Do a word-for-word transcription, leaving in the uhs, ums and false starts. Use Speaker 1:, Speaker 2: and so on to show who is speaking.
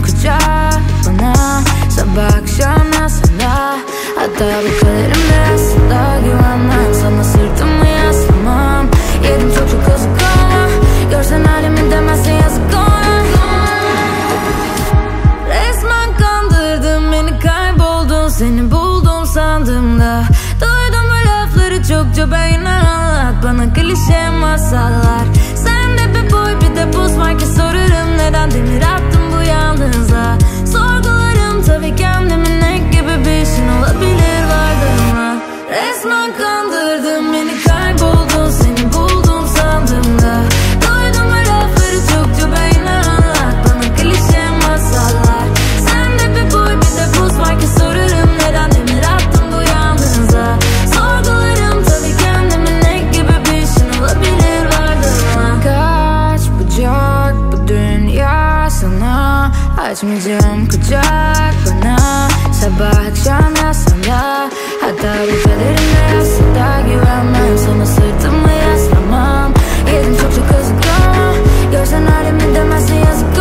Speaker 1: kucak bana, sabah akşam yasında. Hatta bu kaderimde aslında güvenmem, sana sırtımı yaslamam. Yedim çok çok kazık ama görsen halimi demezsin yazık ona. Resmen kandırdın beni, kayboldun, seni buldum sandım da. Duydum bu lafları çokça, ben yine anlat bana klişe masallar. Sen de bir boy bir de buz var ki sorarım, neden demir attım bu yalnızlığa. Sorgularım tabii kendimi, ne gibi bir işin olabilir vardığıma. Resmen kandırdın beni, kayboldun, seni buldum sandım da. Duydum bu lafları çokça, ben yine anlat bana klişe masallar. Sen de bir boy bir de buz var ki sorarım, neden demir attım bu yalnızlığa. Sorgularım tabii kendimi, ne gibi bir işin olabilir vardığıma. Kaç bucak bu dünya sana, açmayacağım kucak bana, sabah akşam yasında. Hatta bu kaderimde aslında güvenmem, sana sırtımı yaslamam. Yedim çok çok kazık ama görsen halimi demezsin yazık.